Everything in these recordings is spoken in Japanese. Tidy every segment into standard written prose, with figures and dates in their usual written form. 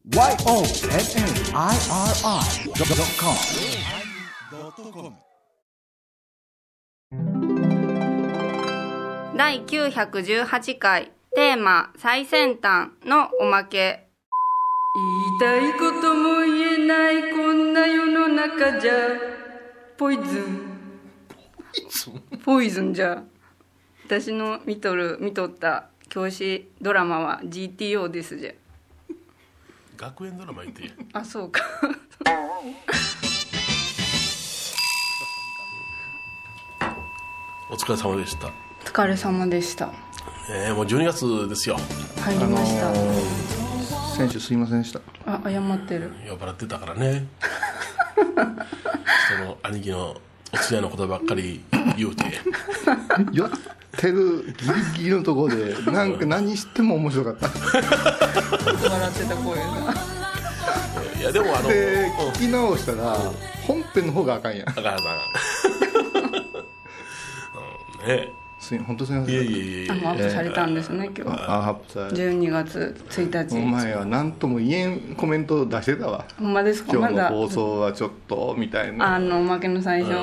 YONNIRI.com 第918回テーマ最先端のおまけ。言いたいことも言えないこんな世の中じゃポイズンじゃ。私の見とった教師ドラマは GTO ですじゃ。 学園ドラマ言って。 あ、そうかお疲れ様でした。 お疲れ様でした。 もう12月ですよ。 入りました、 先週すいませんでした。 あ、謝ってる。 酔っ払ってたからねその兄貴のお通夜のことばっかり言うて酔ってるギリギリのところでなんか何しても面白かった笑ってた声がいやでもで聞き直したら本編の方があかんやん。 だからさね、 本当すみません。 いやアップされたんですね、今日。 アップされ 12月1日。 お前は何とも言えんコメントを出してたわ。 ほんまですか。 今日の放送はちょっとみたいな。 おまけの最初、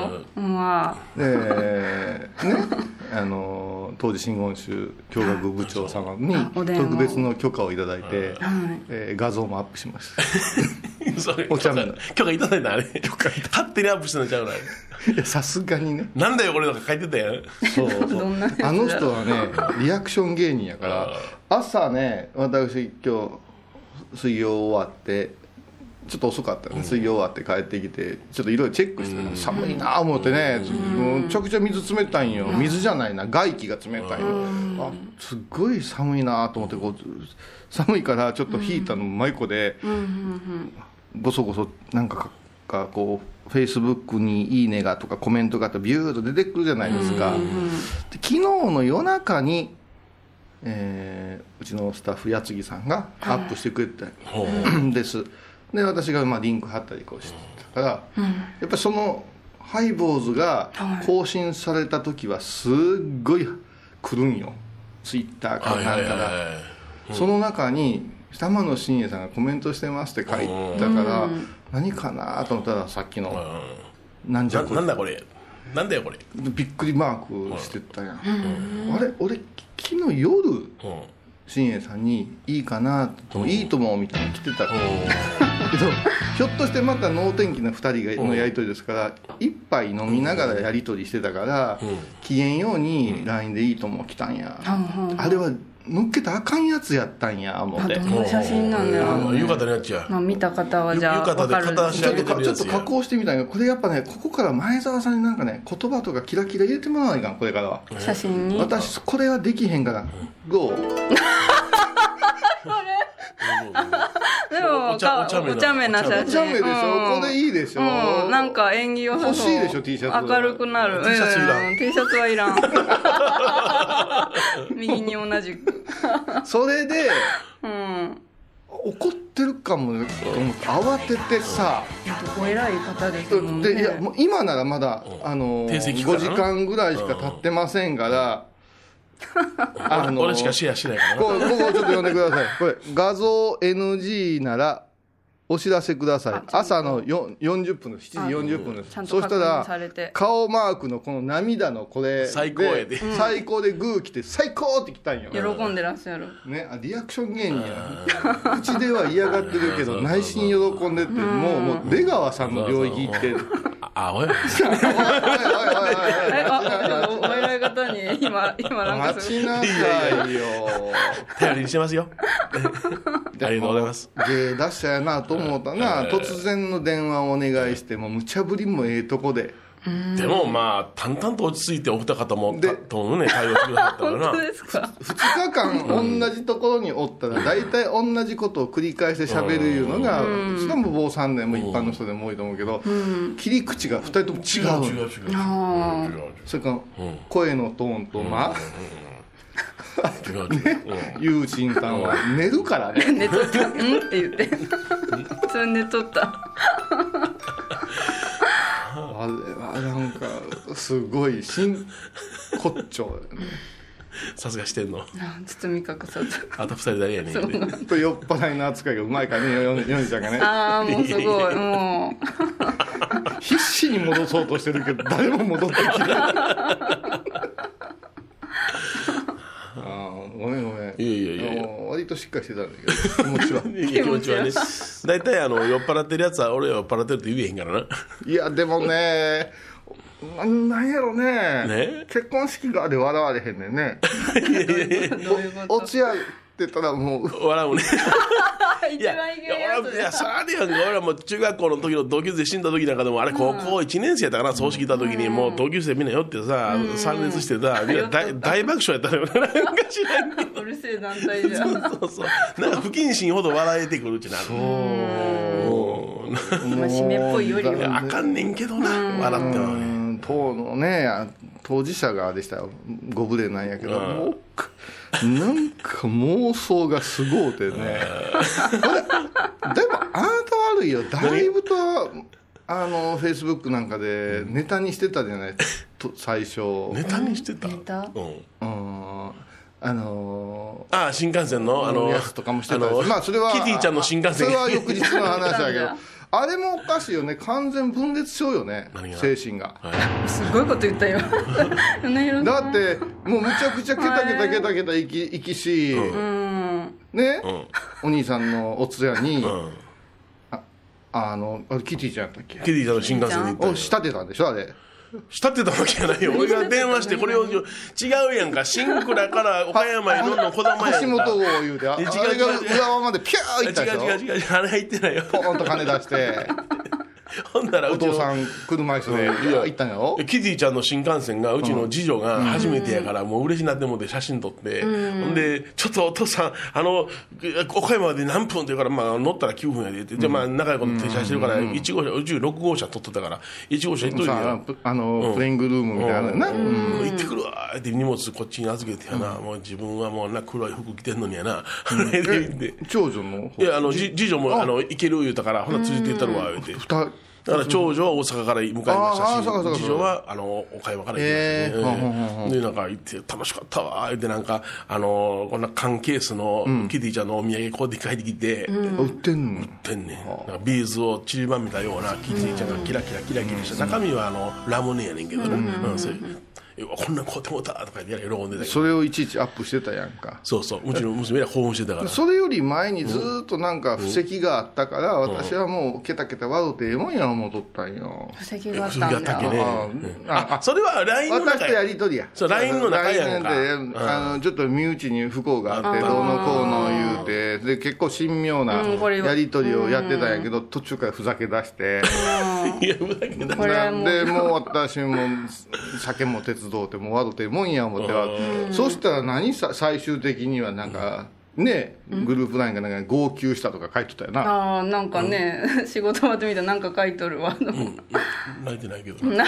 当時真言宗教学部長様に特別の許可をいただいて、画像もアップしましたお茶目な許可いただいたあれ勝手にアップしてのちゃうな。 さすがにね。 なんだよこれなんか書いてたやん。 そうあの人はねリアクション芸人やから朝ね、私今日水曜終わってちょっと遅かったね、水曜終わって帰ってきてちょっといろいろチェックして、寒いな思ってね、めちゃくちゃ水冷たいんよ。水じゃないな、外気が冷たいの。すっごい寒いなと思ってこう寒いからちょっとヒーターのマイコでごそごそなんかこうフェイスブックにいいねがとかコメントがとビューッと出てくるじゃないですか。で昨日の夜中に、うちのスタッフ矢継ぎさんがアップしてくれたんです。で私がリンク貼ったりこうしてたから、やっぱりそのハイボーズが更新された時はすっごい来るんよ、ツイッターかなんかが。その中に玉野真也さんがコメントしてますって書いたから、何かなと思ったらさっきのなんじゃこれなんだこれなんだよこれびっくりマークしてたやん。あれ俺昨日夜真也さんにいいかなといいともみたいに来てたけどひょっとしてまた能天気な2人のやり取りですから一杯飲みながらやり取りしてたから機嫌ように LINE でいいとも来たんや。あれは乗っけたらあかんやつやったんや思って。 どの写真なんだよ。 浴衣のやつや。 見た方はじゃあ分かる。 ちょっと加工してみたいな。これやっぱねここから前澤さんになんかね言葉とかキラキラ入れてもらわないかんこれからは。 写真に私これはできへんからどうでもお茶目な写真。 お茶目でしょ、これいいでしょ、 なんか縁起良さそう。 欲しいでしょ T シャツ。 明るくなる。 T シャツいらん。 T シャツはいらん右に同じくそれで、怒ってるかもと思って慌ててさ、 お偉い方ですもんね。 でいやもう今ならまだ5時間ぐらいしか経ってませんから俺しかシェアしないからここちょっと読んでください。これ画像 NG ならお知らせください。朝の40分の7時40分です。そしたら顔マークのこの涙のこれ最高やで、 最高でグー来て最高って来たんよ。 喜んでらっしゃるね。リアクション芸人や。口では嫌がってるけど内心喜んでってもう出川さんの領域行っておいお偉い方に今なんか待ちなさいよ頼りにしてますよありがとうございます。 芸出したやなと思ったな。突然の電話をお願いしても無茶ぶりもええとこで。 でも淡々と落ち着いてお二方もとね対応してくださったからな。 本当ですか。 2日間同じところにおったら大体同じことを繰り返して喋るいうのがそれも坊さんでも一般の人でも多いと思うけど、切り口が2人とも違う。それから声のトーンとユーチンさんは寝るからね。 寝とったって言ってそれ寝とったあれはなんかすごい真骨頂だよね。 さすがしてんの。 包み隠さず。 あと2人誰やねんって。 と酔っ払いの扱いがうまいからね、ヨネちゃんがね。 ああ、もうすごい、も必死に戻そうとしてるけど誰も戻ってきないごめん。 いや割としっかりしてたんだけど気持ちは気持ちはね。大体酔っ払ってるやつは俺は酔っ払ってるって言えへんからな。 いやでもねなんやろね結婚式側で笑われへんねんね。お通夜って言ったらもう笑うね。 一番いけるやついやそれあれやんか。俺はもう中学校の時の同級生死んだ時なんかでもあれ高校1年生やったかな、葬式行った時にもう同級生みんな酔ってさ参列してさみんな大爆笑やったのよ。なんか知らんけどうるせえ団体じゃん。 そうなんか不謹慎ほど笑えてくるってなる。 締めっぽいよりはあかんねんけどな、笑ってはね。 当のね当事者側でしたよ。ご無礼なんやけどもうなんか妄想がすごうてね。でもあなた悪いよ。だいぶとフェイスブックなんかでネタにしてたじゃないと最初。 ネタにしてた。 ネタ新幹線のやつとかもしてたし、まあそれはキティちゃんの新幹線それは翌日の話だけどあれもおかしいよね。完全分裂症よね、精神が。 すごいこと言ったよ。 だってもうむちゃくちゃケタケタ行きし、ね、お兄さんのお通夜にキティちゃんやったっけ。 キティちゃんの新幹線で行ったよ。 仕立てたんでしょあれ。 慕ってたわけじゃないよ。俺が電話してこれを違うやんか。新倉から岡山へどんどんこだまやんか。 橋本号言うてあれが浦和までピャー行ったでしょ。 違うあれ入ってないよ。 ポーンと金出してほんならお父さん車椅子で行ったんやろ。 キティちゃんの新幹線がうちの次女が初めてやからもう嬉しなってもって写真撮ってほんでちょっとお父さん岡山まで何分って言うから乗ったら9分やでってじゃあ仲良く停車してるから1号車うち6号車取ってたから1号車行っといてよプレイングルームみたいなな行ってくるわって荷物こっちに預けてやなもう自分はもう黒い服着てんのにやな長女のいや次女も行ける言うたからほな連れて行ったるわ言うてだから長女は大阪から迎えましたし次女は岡山から行きましたね。でなんか行って楽しかったわ言ってなんかこんな缶ケースのキティちゃんのお土産こうやって帰ってきて売ってんねんビーズをちりばめたようなキティちゃんがキラキラした中身はラムネやねんけどねこんなん買うてもうたとか言って喜んでたけどそれをいちいちアップしてたやんか。 そううちの娘ら興奮してたからそれより前にずっとなんか布石があったから私はもうケタケタ笑うてええもんや思うとったんよ。 布石があったんだ。 それは LINE の中私とやりとりや。 そう LINE の中やんか。 ちょっと身内に不幸があってどうのこうの言うてで結構神妙なやりとりをやってたんやけど途中からふざけ出していやふざけ出してでもう私も酒も手伝うてもう笑うてええもんや思ってはそしたら最終的にはなんかねグループラインがなんか号泣したとか書いてたよな。 なんかね仕事終わってみたらなんか書いとるわ。 泣いてないけどな。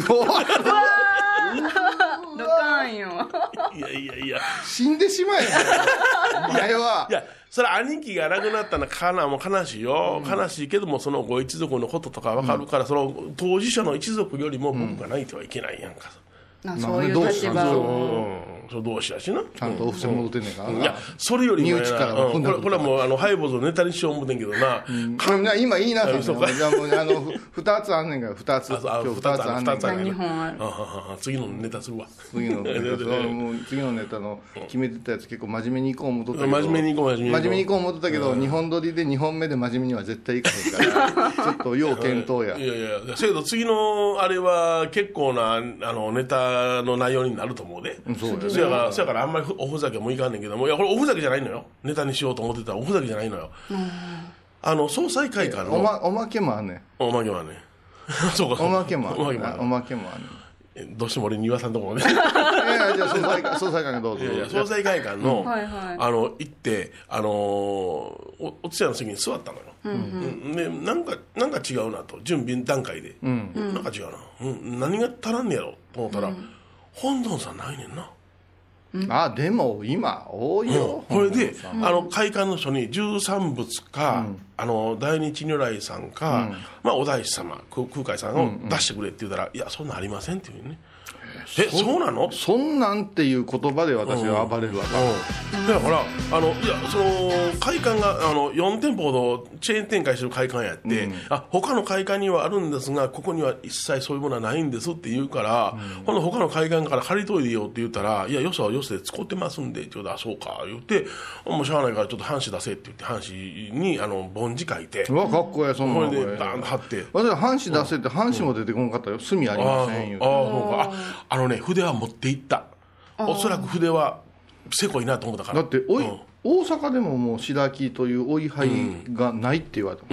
ドカンよ。 いや死んでしまえいやそれ兄貴が亡くなったのはもう悲しいよ、悲しいけどもそのご一族のこととか分かるから、その当事者の一族よりも僕が泣いてはいけないやんか。 そういう立場そう同志やしなちゃんとお布施戻ってんねんからな。 いやそれよりも身内からこれはもうハイボーズをネタにしよう思ってんけどな今言いなさい。じゃあもう2つあんねんから2つ今日2つあんねんから 2本ある。 次のネタするわ。 次のネタの決めてたやつ結構真面目にいこう思っとったけど真面目にいこう思っとったけど2本撮りで2本目で真面目には絶対いかへんからちょっと要検討や。 いやせやけど次のあれは結構なネタの内容になると思うで。そうやからあんまりおふざけもいかんねんけども、いやこれおふざけじゃないのよ。ネタにしようと思ってたらおふざけじゃないのよ。総裁会館のおまけもあんねん。 おまけもあんねん。そうかおまけもあんねん。どうしても俺に言わさんところね。 いやじゃあ総裁会館どうぞ。 総裁会館の行ってお通夜の席に座ったのよ。でなんか違うなと準備段階でなんか違うな何が足らんねやろと思ったら本尊さんないねんな。 でも今多いよ。 これで会館の書に13仏か大日如来さんかお大師様空海さんを出してくれって言ったらいやそんなんありませんっていうね。 そうなの？ そんなんっていう言葉で私は暴れるわけ、 だからいやその会館が4店舗ほどチェーン展開してる会館やって、他の会館にはあるんですがここには一切そういうものはないんですって言うから、今度他の会館から借りといてよって言ったら、いやよそはよそで使ってますんでって言うたら、そうか言って、もうしゃあないからちょっと半紙出せって言って半紙に梵字書いて、 うわかっこええ、そんなこれでバーンと貼って、 私は半紙出せって半紙も出てこなかったよ、墨ありません言うて。 そうか、筆は持っていった。おそらく筆はせこいなと思ったから。 だって大阪でももう白木というお位牌がないって言われた。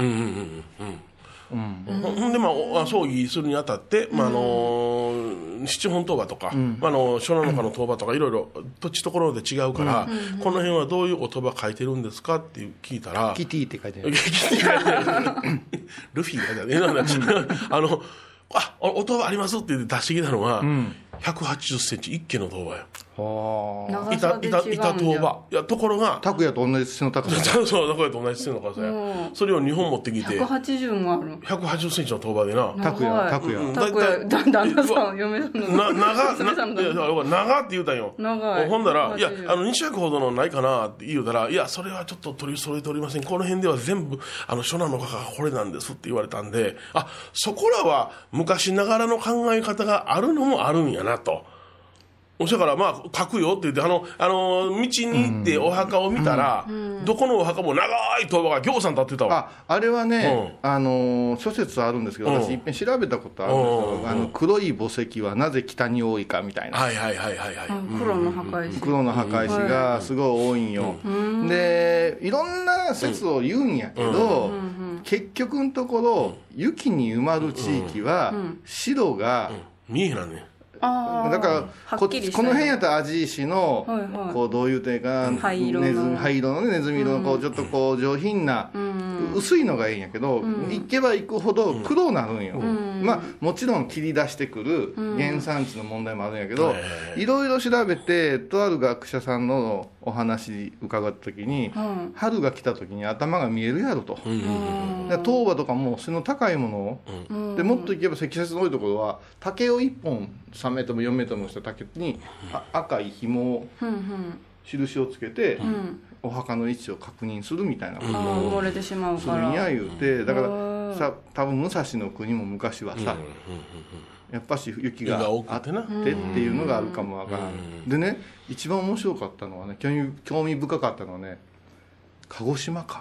ほんで葬儀するにあたって、七本塔婆とか、初七日の塔婆とかいろいろ土地ところで違うから、この辺はどういうお塔婆書いてるんですかって聞いたら、 キティって書いてある。 ルフィがね、お塔婆ありますって出してきたのが、180センチ一家の塔婆や。 長さで違うんだ。 板塔婆。いや、ところが拓也と同じ背の高さ。 そう、拓也と同じ背の高さや。それを2本持ってきて、 180もある。 180センチの塔婆でな。 拓也旦那さん、嫁さんの長って言うたんよ。ほんだら、いや2尺ほどのないかなって言うたら、いやそれはちょっと取り揃えておりません、この辺では全部初七の画がこれなんですって言われたんで、そこらは昔ながらの考え方があるのもあるんやなと。だから書くよって言って、道に行ってお墓を見たら、どこのお墓も長い塔婆がぎょうさん立ってたわ。 あれはね、諸説あるんですけど、私いっぺん調べたことあるんですよ。黒い墓石はなぜ北に多いかみたいな。 黒の墓石。 黒の墓石がすごい多いんよ。で、いろんな説を言うんやけど、結局のところ雪に埋まる地域は白が見えへんなんね。 だからこの辺やったら味石のどういうてか灰色のネズミ色のちょっと上品な薄いのがいいんやけど、行けば行くほど黒になるんよ。もちろん切り出してくる原産地の問題もあるんやけど、いろいろ調べてとある学者さんのお話伺った時に、春が来た時に頭が見えるやろと。塔婆とかも背の高いもので、もっといけば積雪の多いところは竹を1本3メートルも4メートルもした竹に赤い紐を印をつけてお墓の位置を確認するみたいなことをするんや言うて、だからさ、多分武蔵の国も昔はさ、やっぱし雪があってっていうのがあるかもわからん。でね、一番面白かったのはね、興味深かったのはね、鹿児島か。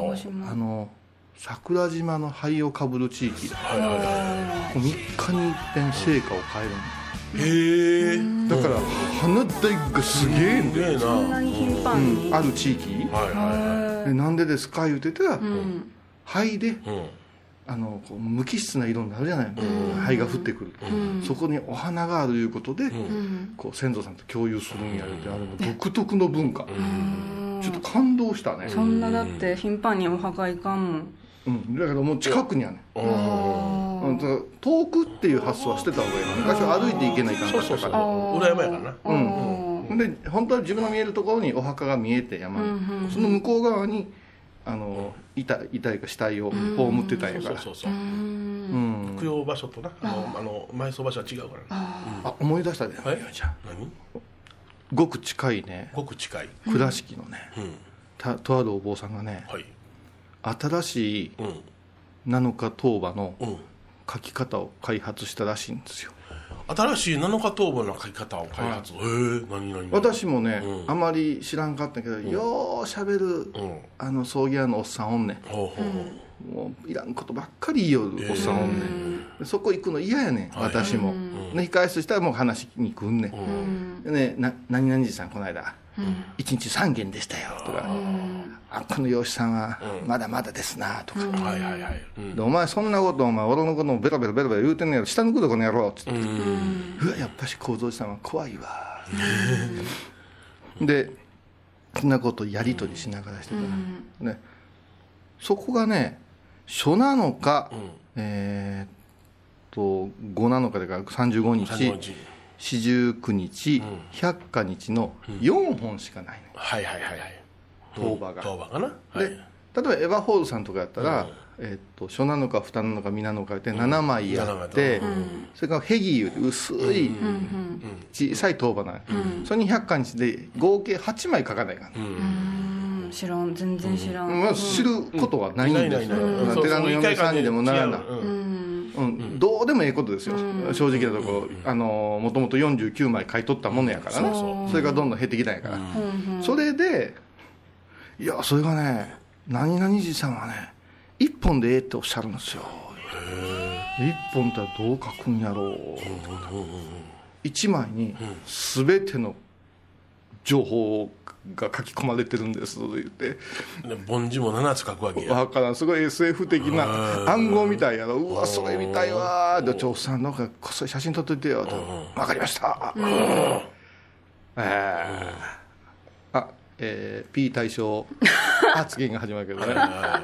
桜島の灰をかぶる地域で、3日に一遍成果を変えるんだ。だから花代がすげえんだよ。 そんなに頻繁にある地域で、なんでですか言うてたら、灰で無機質な色になるじゃない、灰が降ってくる、そこにお花があるいうことで、先祖さんと共有するんやるって、あれも独特の文化、ちょっと感動したね。 そんなだって頻繁にお墓行かんもん。 だけどもう近くにはね、遠くっていう発想はしてた方がいいな。昔は歩いて行けない感じだったから、 裏山やからな。 で本当は自分の見えるところにお墓が見えて、山にその向こう側に遺体か死体を葬ってたんやから。 供養場所とな埋葬場所は違うからね。 思い出したで、じゃあごく近いね、倉敷のね、とあるお坊さんがね、新しい7日塔婆の書き方を開発したらしいんですよ。 新しい7日塔婆の書き方を開発。何私もね、あまり知らんかったけど、ようしゃべる葬儀屋のおっさんおんねん。もういらんことばっかり言いよるおっさんおんねん。そこ行くの嫌やねん、私も。控え室したらもう話に来んねん。でね、何々さんこの間1日3件でしたよとか、この養子さんはまだまだですなとか、お前そんなこと俺のこともベラベラ言うてんねやろ、下抜くどこの野郎っつって、うわやっぱし幸三さんは怖いわで、そんなことやり取りしながらしてたら、そこがね、初なのか5なのかでから35日49日、100日の4本しかないの、塔婆が。で例えばエヴァホールさんとかやったら、初なのか蓋なのか実なのかって7枚やって、それからヘギいう薄い小さい陶板なの、それに100日で合計8枚書かないから、 知らん、全然知らん、 知ることはないんですよ、寺の嫁さんにでもならない、どうでもええことですよ、正直なところ、もともと49枚買い取ったものやからね、それがどんどん減ってきたんやから、それでいやそれがね、何々じさんはね1本でええっておっしゃるんですよ。1本ってどう書くんやろう、1枚に全ての情報が書き込まれてるんです言って梵字も7つ書くわけや。 分からん、すごい SF 的な暗号みたいやろ。うわそれみたいわで、調布さんなんかこっそり写真撮っといてよと、分かりました、P 対象発言が始まるけどね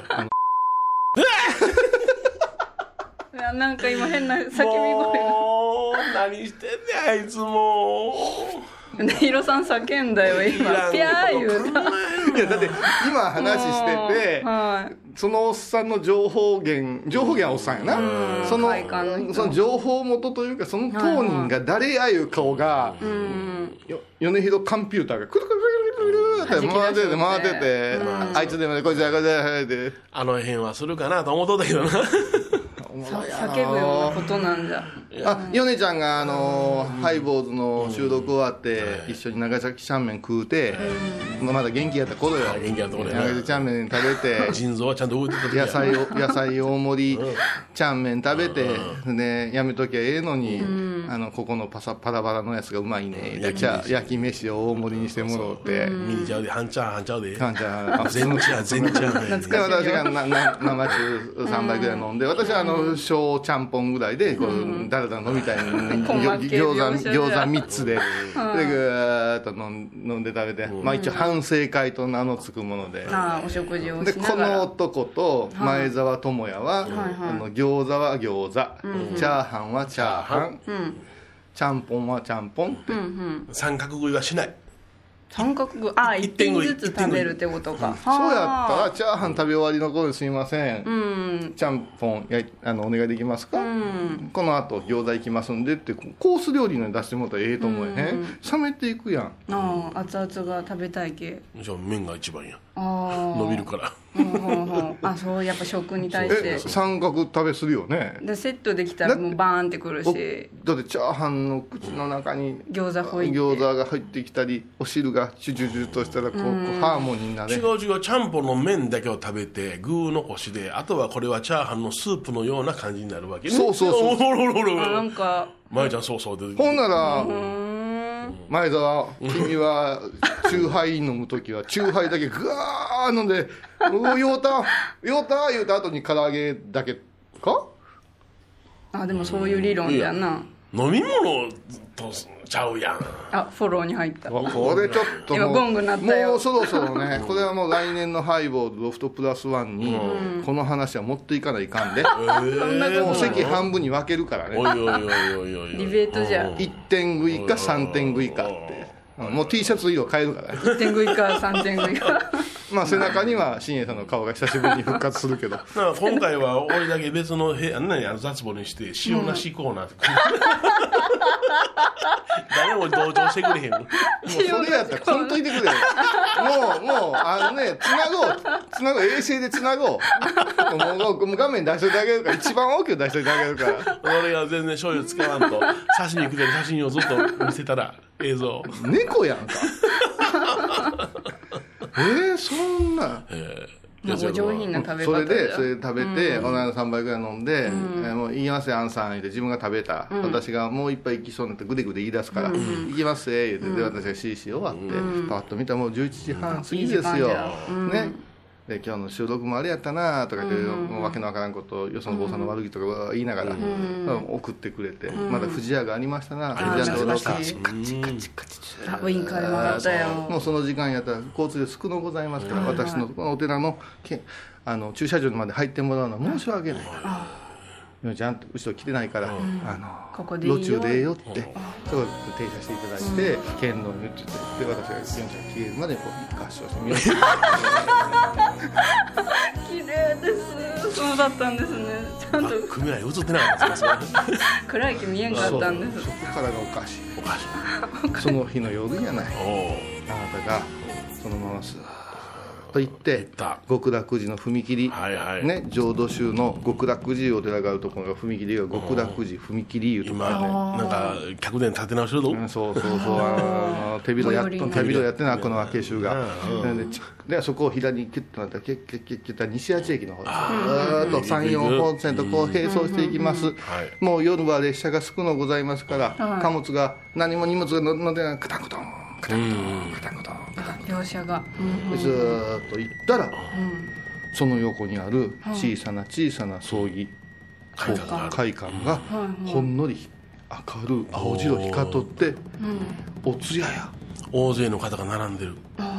いやなんか今変な叫び声が何してんねんあいつもね、ヒロさん叫んだよ今、ピャー言うた。 いやだって今話してて、そのおっさんの情報源はおっさんやな、その情報元というかその当人が誰やいう顔が、米広コンピューターがくるくるくるくるって回ってて、あいつでもねこいつでこいつであの辺はするかなと思っとったけどな叫ぶようなことなんじゃ。 米ちゃんがハイボーズの収録終わって一緒に長崎ちゃんめん食うて、まだ元気やった頃よ、 元気やった頃や長崎ちゃんめん食べて腎臓はちゃんと動いてた時や、 野菜大盛りちゃんめん食べて、でやめときゃええのに、ここのパラパラのやつがうまいね、焼き飯を大盛りにしてもろうて、 ミニちゃうで半チャーで全チャーで私が生中3杯ぐらい飲んで、私は小ちゃんぽんぐらいでこうだらだら飲みたいのに餃子3つでぐーっと飲んで食べて、まあ一応反省会と名の付くもので、 お食事をでしながら、 この男と前澤智也は餃子は餃子、チャーハンはチャーハン、ちゃんぽんはちゃんぽんって、 三角食いはしない、 三角食い、1点ずつ食べるってことか。 そうやったらチャーハン食べ終わりの頃にすみません、ちゃんぽんお願いできますか、この後餃子行きますんでってコース料理に出してもらったらええと思えへん、冷めていくやん。 熱々が食べたい系。 じゃあ麺が一番や、伸びるからそうやっぱ食に対して三角食べするよね。 でセットできたらもうバーンってくるし、 だってチャーハンの口の中に餃子が入ってきたり、お汁がチュチュチュとしたらこうハーモニーになる。 違うちゃんぽんの麺だけを食べて具残しで、あとはこれはチャーハンのスープのような感じになるわけね。 そうなんか前ちゃんそうで、 ほんなら前澤君はチューハイ飲むときはチューハイだけグワー飲んでようた言うた後に唐揚げだけか。 でもそういう理論じゃな。 飲み物とちゃうやん。 フォローに入った。 これちょっと今ゴング鳴ったよ。 もうそろそろねこれはもう来年のハイボールロフトプラスワンにこの話は持っていかないかんで、もう席半分に分けるからね。 おいディベートじゃ 1点食いか3点食いかって、もう T シャツ色変えるからね。 1点食いか3点食いかまあ背中には新栄さんの顔が久しぶりに復活するけど今回は俺だけ別の雑簿にして塩なしコーナー誰も同情してくれへんの。もうそれやったらこんといてくれよ。もうつなごう衛星でつなごう。もう画面出しといてあげるから、一番大きく出しといてあげるから。 俺が全然醤油使わんと刺しに来てる写真をずっと見せたら映像猫やんかそんなお上品な食べ方。 それで食べて、同じ3杯ぐらい飲んで、もう言いますよ、アンさん言って自分が食べた、私がもう一杯行きそうになってグデグデ言い出すから、行きます言って、私が CC 終わって、パッと見たらもう11時半過ぎですよ、ね。で今日の収録もあれやったなとか言って、もうわけのわからんことよその坊さんの悪気とか言いながら、送ってくれて、まだ藤屋がありましたな、藤屋のカチカチカチカチウインカーでもらったよ。 もうその時間やったら交通で少のございますから、私のこのお寺の駐車場まで入ってもらうのは申し訳ないからちゃんと後ろ来てないから、 ここでいいよ路中でええよってそこで停車していただいて、剣道に言ってて、で私が4車消えるまでこう合唱してみようかったんですね。ちゃんと組合映ってなかったですか？ 暗い木見えんかったんです。 そこからがおかしい。 おかしい。 その日の夜じゃない。あなたがそのままスーッと行って極楽寺の踏切、 はいはい、 ね、浄土宗の極楽寺お寺があるところが踏切が極楽寺踏切いうところね、 なんか客殿建て直しるぞ、 そう手広やってなこの明衆が、でそこを左にキュッとなったらキュッキュッキュッキュッと西八駅の方ずっと山陽本線とこう並走していきます、もう夜は列車が少のございますから、貨物が何も荷物が乗ってないカタクトンカタクトンカタクトン両者が、 ずーっと行ったら、その横にある小さな葬儀会館がほんのり明るい青白光っとって、お通夜や大勢の方が並んでる、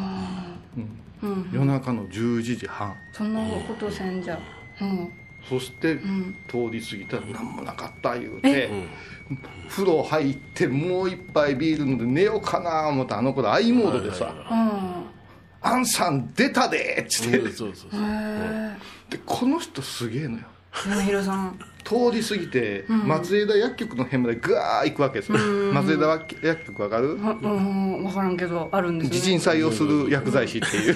夜中の11時半、 そんなことせんじゃ、 そして、通り過ぎたら何もなかった言うて、風呂入ってもう一杯ビール飲んで寝ようかな思ったら、あの頃アイモードでさ「アンさん出たで」っつって、でこの人すげえのよ、 山広さん通り過ぎて松枝薬局の辺までガー行くわけですよ。松枝薬局わかる？ 分からんけどあるんですね。 地鎮祭をする薬剤師っていう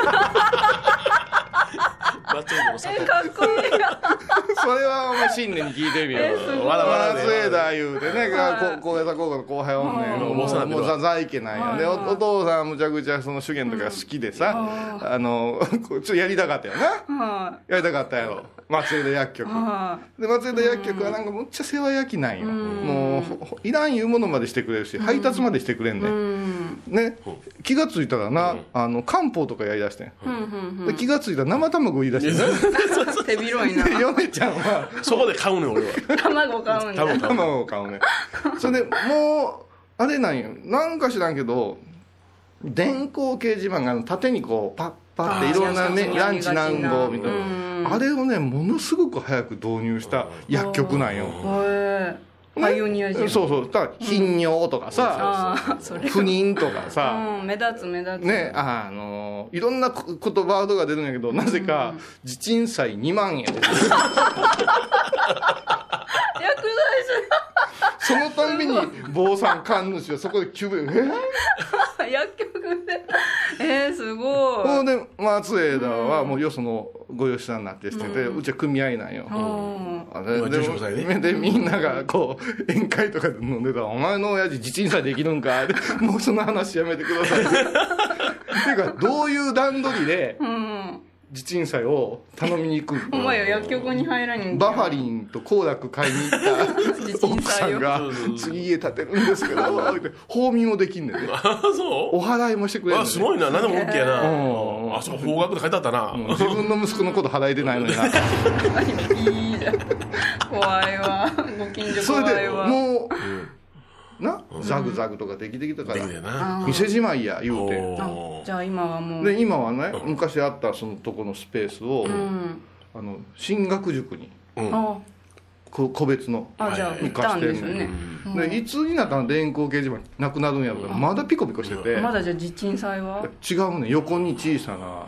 かっこいいそれはお前新年に聞いてみよう。松枝言うてね、高江田高校の後輩おんねん、もう在家なんやで、お父さんむちゃくちゃその手芸とか好きでさ、ちょっとやりたかったよな、やりたかったやろ松枝薬局で。松枝薬局はなんかむっちゃ世話焼きなんよ、もういらんいうものまでしてくれるし、配達までしてくれんね、気がついたらな、漢方とかやりだしてん、で気がついたら生卵言い出して手広いな。 嫁ちゃんはそこで買うねん俺は。 卵買うんだ。 卵を買うね。それでもうあれなんよ、なんか知らんけど電光掲示板が縦にこうパッパっていろんなね、ランチ何号みたいな、あれをねものすごく早く導入した薬局なんよ。 パイオニア人。 そうだから頻尿とかさ、不妊とかさ、 目立つね、いろんな言葉ワードが出るんやけど、なぜか地鎮祭2万円薬剤師そのたんびに坊さん神主はそこで急に薬局ですごい。 ほんで松枝はもうよそのご養子さんになってしてて、うちは組合なんよ。でみんながこう宴会とかで飲んでたら「お前の親父地鎮祭できるんか?」もうその話やめてくださいっていうか、どういう段取りで地鎮祭を頼みに行くんお前よ、薬局に入らにバファリンとコーラク買いに行った奥さんが「次家建てるんですけど」放眠をできんねんね。お払いもしてくれる。 すごいな、何でも OK やな。あそこ方角で書いてあったな。 自分の息子のこと払いてないのにな。いいじゃん、怖いわ、ご近所怖いわ。 それでもうな、ザグザグとかできてきたから店じまいや言うて、 じゃあ今はもうで今はね、昔あったそのとこのスペースを進学塾に個別の行かしてるね。 でいつになったら電光掲示板なくなるんやろうから、まだピコピコしてて、 まだじゃあ地鎮祭は違うね、横に小さな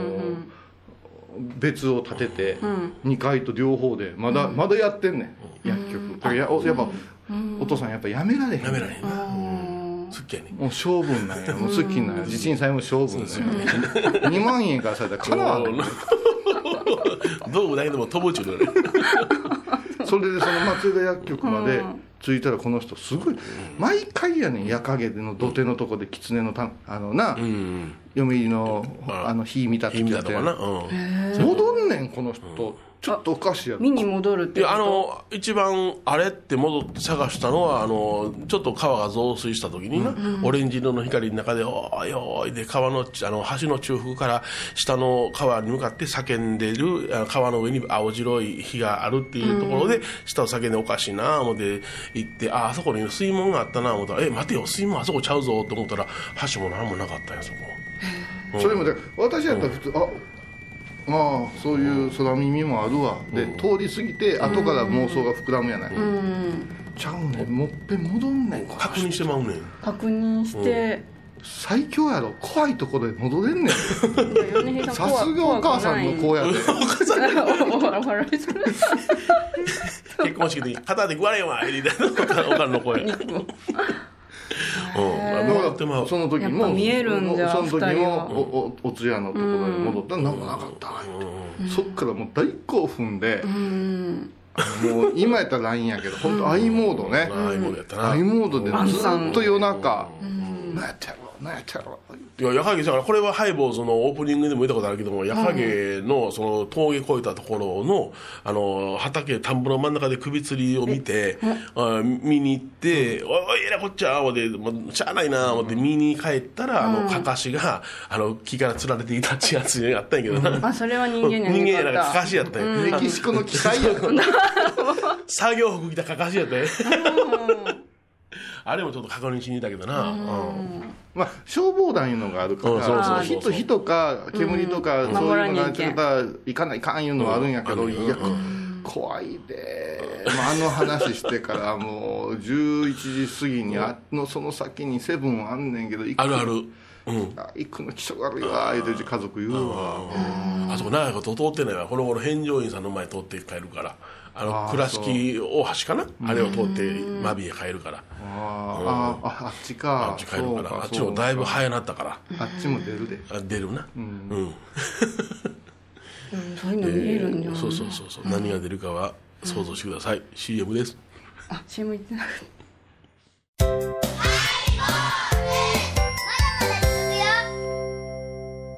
別を建てて2階と両方でまだやってんねん薬局。だからやっぱお父さんやっぱやめられへんな、好きやね、もう性分なんや、もう好きなんや、地鎮祭も性分なんや。2万円からされたらかなわんねん。 道具だけでも飛ぶっちゅうね。 それでその松枝薬局まで着いたら、この人すごい毎回やねん、夜影での土手のとこで狐の嫁入りの火見たって言って戻んねんこの人。ちょっとおかしいやろ。 見に戻るって一番あれって戻って探したのはちょっと川が増水した時にな、オレンジ色の光の中で「おいおい」で川の橋の中腹から下の川に向かって叫んでる、川の上に青白い火があるっていうところで下を叫んでおかしいな思って行って、あそこに水門があったな思ったら「待てよ、水門あそこちゃうぞ」と思ったら橋も何もなかったんや、そこ。 それも私やったら普通そういう空耳もあるわで通り過ぎて後から妄想が膨らむやない、ちゃうねん、もっぺん戻んねん、 確認してまうねん、 確認して、 最強やろ、怖いところで戻れんねん。さすがお母さんの子やで。お母さ笑いする結婚式で肩で食われんわみたいなおかんの声。 その時やっぱも見えるんじゃその時二人はもお通夜のところに戻ったら何もなかったってそっからもう大興奮でもう今やったら LINE やけど本当 i モードね i モードやったな i モードでずっと夜中何やったやろ何やったやろいや、矢影だからこれはハイボーズのオープニングでも言ったことあるけども、矢影のその峠越えたところの畑田んぼの真ん中で首吊りを見て見に行っておいえらこっちゃ思ってもうしゃあないな思って見に帰ったらかかしが木から吊られていたってやつやったんやけどな。 あ、それは人間には人間やなかったなかかしやったんや。 メキシコの機械や作業服着たかかしやったんや。あれもちょっと確認しにいたけどな。 まあ、消防団いうのがあるから火とか煙とかそういうのがちょっと行かないかんいうのはあるんやけど、いや怖いで、まあ、話してからもう11時過ぎにその先にセブンあんねんけどあるある、 行くの気色悪いわ言うて家族言うわ。 あそこ長いこと通ってないわ。この頃返上院さんの前通って帰るから倉敷大橋かな、あれを通って真備へ帰るから。 あっちか。 あっち帰るから、あっちもだいぶ早なったから。 あっちも出るで。 出るな。 そういうの見えるんじゃない。 そう何が出るかは想像してください。CM です。 あ、CM 言ってなかった。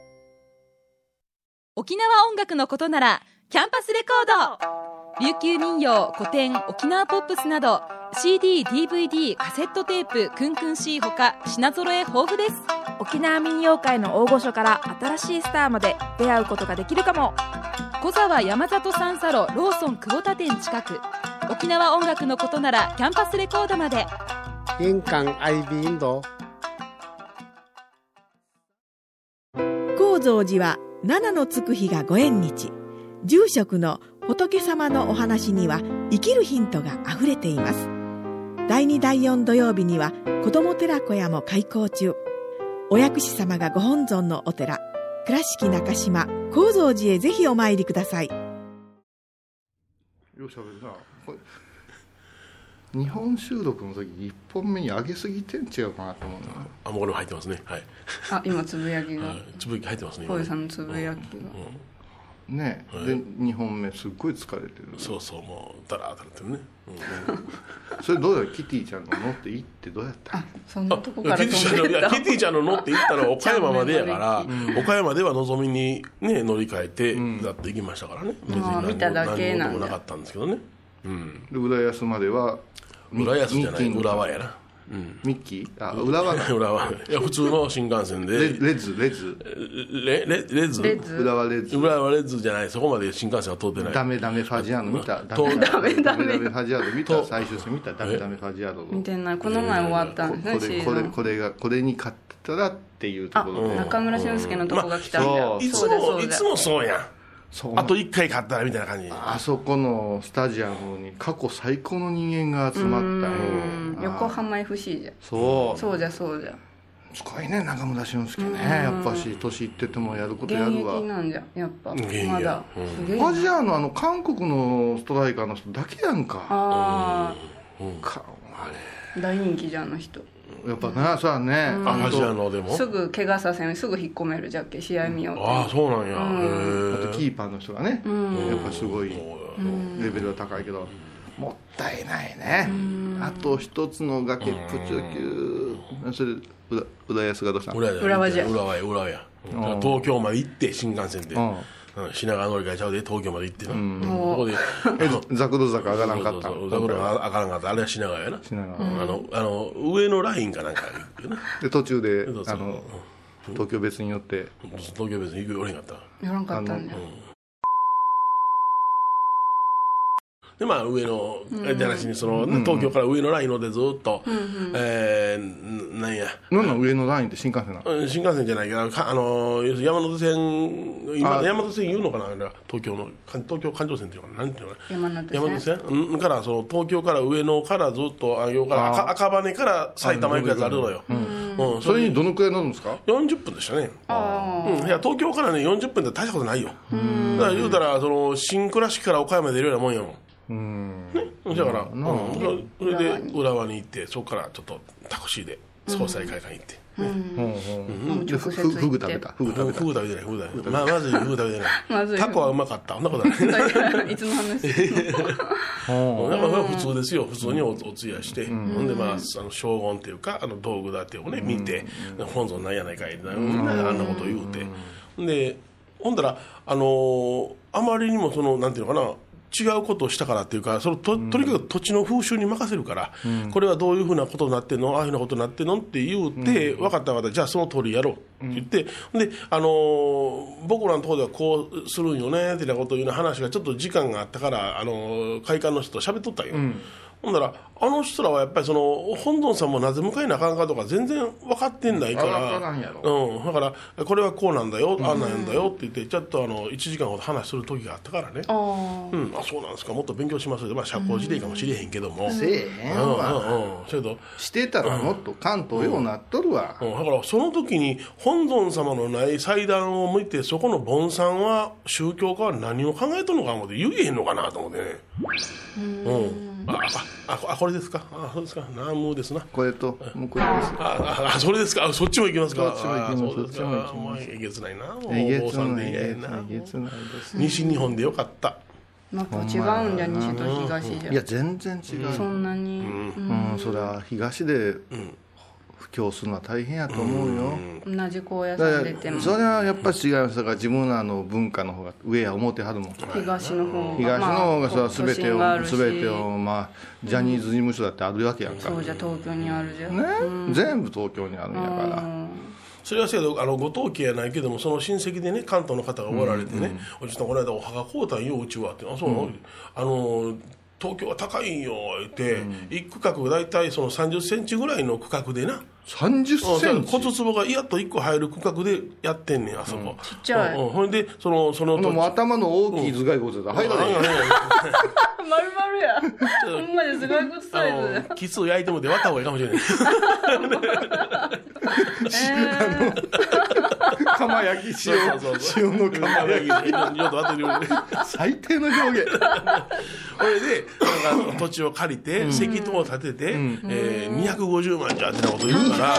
沖縄音楽のことならキャンパスレコード。琉球民謡、古典、沖縄ポップスなど CD、DVD、カセットテープ、クンクン C ほか品揃え豊富です。 沖縄民謡界の大御所から新しいスターまで出会うことができるかも。 小沢山里三佐路ローソン久保田店近く。沖縄音楽のことならキャンパスレコードまで。 印鑑 IB インド。 高蔵寺は七のつく日がご縁日。住職の仏様のお話には生きるヒントがあふれています。第2第4土曜日には子ども寺小屋も開校中。お薬師様がご本尊のお寺倉敷中島・高蔵寺へぜひお参りください。 ようしゃべるな。日本収録の時1本目に上げすぎてん違うかなと思うな。 もうこれも入ってますね。はい。 あ、今つぶやきが。 つぶやき入ってますね。 小井さんのつぶやきが。 ね、で2本目すっごい疲れてる。 そうもうダラーダラってるね。 それどうやキティちゃんの乗って行ってどうやった？ あ、そんなとこから飛んでた。 キティちゃんの乗って行ったのは岡山までやから岡山ではのぞみにね乗り換えてだって行きましたからね。 見ただけなんだ。 何事もなかったんですけどね。 で浦安までは浦安じゃない浦和やな。 ミッキー？浦和浦和。いや普通の新幹線で。 レッズ浦和レッズじゃない。そこまで新幹線は通ってない。 ダメファジアード見た。ダメファジアード見た。最終戦見た。ダメファジアード見てない。この前終わったんですね。 これに勝ったらっていうところで。 中村俊輔のとこが来たんだ。 いつもそうやん。あと1回勝ったらみたいな感じ。 あそこのスタジアムに過去最高の人間が集まったよ。 横浜 FC じゃ。 そうじゃ。 すごいね中村俊輔ね。やっぱし年いっててもやることやるわ。 現役なんじゃやっぱまだ。 アジアの韓国のストライカーの人だけやんか。 あれ大人気じゃんあの人。 やっぱね、そうやね。 アジアのでもすぐ怪我させん、すぐ引っ込めるじゃっけ試合見ようと。 ああそうなんや。 あとキーパーの人がね、やっぱすごいレベルは高いけどもったいないね。あと一つの崖っぷちを急それ浦安がどうしたの？ 浦和じゃ。 浦和や。東京まで行って新幹線で。品川乗り換えちゃうで東京まで行ってな。そこでザクド坂上がらんかった。 ザクド上がらんかった。あれは品川やな。上のラインかなんか行くな。 で途中で東京別に寄って東京別に行くよりんかった。 寄らんかったんだよ。 でまあ上の話に東京から上のラインのでずっとなんや上のラインって新幹線なの？ 新幹線じゃないけど要する山手線今山手線言うのかな東京環状線っていうのかななんていうのかな山手線から東京から上野からずっと赤羽から埼玉行くやつあるのよ。 それにどのくらい乗るんですか ？40分でしたね。いや東京からね40分って大したことないよ。だから言うたらその新倉敷から岡山で出るようなもんやもん。ね、だから、それで浦和に行ってそこからちょっとタクシーで総裁会館行って。 フグ食べた。 フグ食べてない。まずいフグ食べてない。タコはうまかった。そんなことない。 いつの話？ 普通ですよ。普通にお通夜して、ほんで荘厳っていうか道具だってをね見て、本尊なんやないかいあんなこと言うて、でほんだらあまりにもそのなんていうのかな。違うことをしたからっていうかとにかく土地の風習に任せるから、これはどういうふうなことになってんのああいうふうなことになってんのって言うて、分かったじゃあその通りやろうって言って、で僕らのところではこうするんよねってなこというような話がちょっと時間があったから会館の人と喋っとったんよ。ほんだら人らはやっぱりその本尊さんもなぜ迎えなあかんかとか全然分かってんないから、だからこれはこうなんだよ、あんなんだよって言ってちょっと1時間ほど話する時があったからね。そうなんですか、もっと勉強しますよ。社交辞令かもしれへんけども、 せえへんわ。してたらもっと関東ようなっとるわ。 だからその時に本尊様のない祭壇を見てそこの盆さんは宗教家は何を考えとるのか思って言えへんのかなと思ってね。これですか。そうですか。南無ですな。 これともうこれです。 それですか。そっちも行きますか。 そっちも行きます。そっちも行きます。 えげつないな。 えげつないです。 西日本でよかった。 なんか違うんじゃ西と東じゃ。 いや全然違う。 そんなに。 そりゃ東で布教するのは大変やと思うよ。 同じ高野山出てもそれはやっぱり違います。だから自分らの文化の方が上や思ってはるもん。 東の方がそれは全てをジャニーズ事務所だってあるわけやんか。 そうじゃ東京にあるじゃんね、全部東京にあるんやから。 それはせやけどご当家やないけどもその親戚でね関東の方がおられてね、おじさんこの間お墓買うたんようちはって。東京は高いんよ言って、一区画大体その30センチぐらいの区画でな、 30センチ骨壺がやっと1個入る区画でやってんねんあそこ。 ちっちゃい。 ほんでそのもう頭の大きい頭蓋骨だ入らない。 丸々や。ほんまに頭蓋骨サイズだ。 キスを焼いてもで割った方がいいかもしれない。 釜焼き塩の釜焼き最低の表現。 これでなんか土地を借りて石塔を建てて250万じゃってなこと言うから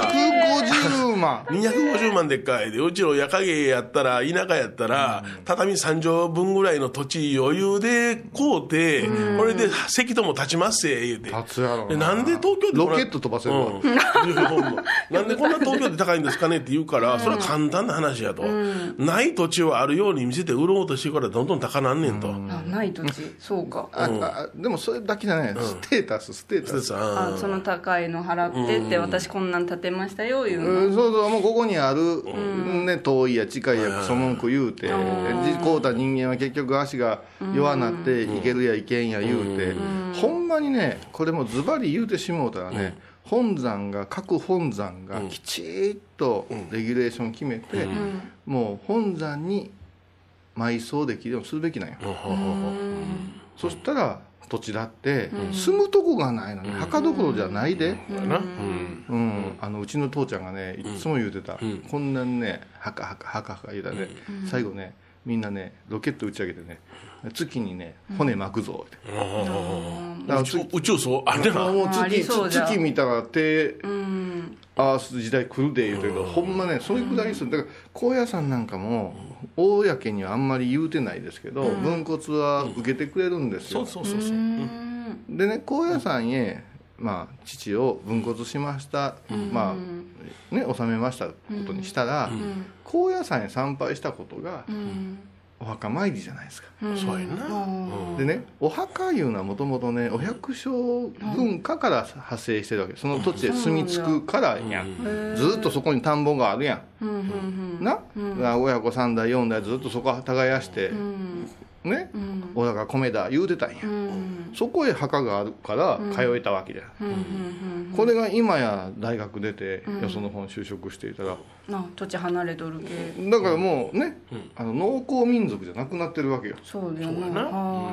250万でっかいで、うちの夜影やったら田舎やったら畳3畳分ぐらいの土地余裕で買うて、これで石塔も建ちますせ言うて。 立つやろな。 なんで東京でロケット飛ばせるわ。 なんでこんな東京で高いんですかねって言うから、それは簡単な話やと。ない土地をあるように見せて売ろうとしてからどんどん高なんねんと。 ない土地、そうか。 でもそれだけじゃない。ステータス。 その高いの払ってって私こんなん建てましたよいうの。 そうもうここにあるね、遠いや近いやクソ文句言うて、こうた人間は結局足が弱なっていけるやいけんや言うて、ほんまにねこれもズバリ言うてしもうたらね、各本山がきちっとレギュレーション決めて、もう本山に埋葬できるようにするべきなんよ。そしたら土地だって住むとこがないのに墓どころじゃないで。うちの父ちゃんがねいつも言うてた、こんなにね墓言うたらね、最後ねみんなねロケット打ち上げてね月にね骨巻くぞって。 宇宙層あれな。 もう月見たら手アース時代来るで言うてるけど、ほんまねそれくらいする。だから高野山なんかも公にはあんまり言うてないですけど、分骨は受けてくれるんですよ。でね高野山へ父を分骨しました、納めましたことにしたら、高野山へ参拝したことがお墓参りじゃないですか。 そうやな。 でねお墓いうのはもともとねお百姓文化から派生してるわけ。その土地で住み着くからやん。ずっとそこに田んぼがあるやん。親子3代4代ずっとそこ耕してね、親が米だ言うてたんや。そこへ墓があるから通えたわけじゃん。これが今や大学出てよその方に就職していたら土地離れとる系だからもうね、農耕民族じゃなくなってるわけよ。 そうだよね。